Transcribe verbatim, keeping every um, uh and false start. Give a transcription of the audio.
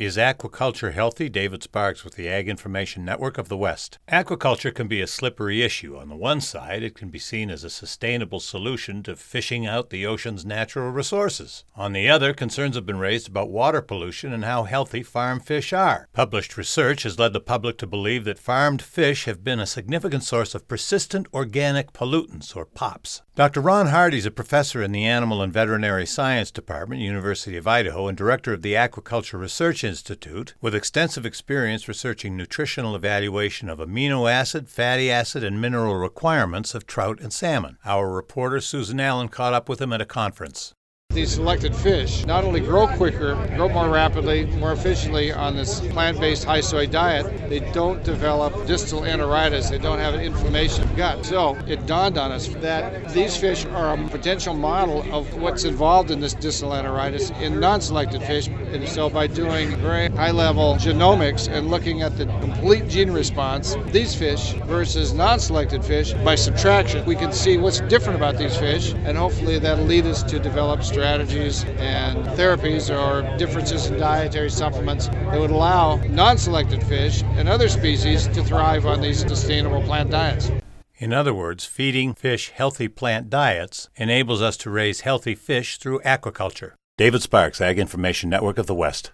Is aquaculture healthy? David Sparks with the Ag Information Network of the West. Aquaculture can be a slippery issue. On the one side, it can be seen as a sustainable solution to fishing out the ocean's natural resources. On the other, concerns have been raised about water pollution and how healthy farm fish are. Published research has led the public to believe that farmed fish have been a significant source of persistent organic pollutants, or P O Ps. Doctor Ron Hardy is a professor in the Animal and Veterinary Science Department, University of Idaho, and director of the Aquaculture Research Institute, with extensive experience researching nutritional evaluation of amino acid, fatty acid, and mineral requirements of trout and salmon. Our reporter Susan Allen caught up with him at a conference. These selected fish not only grow quicker, grow more rapidly, more efficiently on this plant-based high soy diet, they don't develop distal enteritis, they don't have an inflammation of the gut. So it dawned on us that these fish are a potential model of what's involved in this distal enteritis in non-selected fish. And so by doing very high-level genomics and looking at the complete gene response, these fish versus non-selected fish, by subtraction, we can see what's different about these fish, and hopefully that'll lead us to develop strategies strategies and therapies or differences in dietary supplements that would allow non-selected fish and other species to thrive on these sustainable plant diets. In other words, feeding fish healthy plant diets enables us to raise healthy fish through aquaculture. David Sparks, Ag Information Network of the West.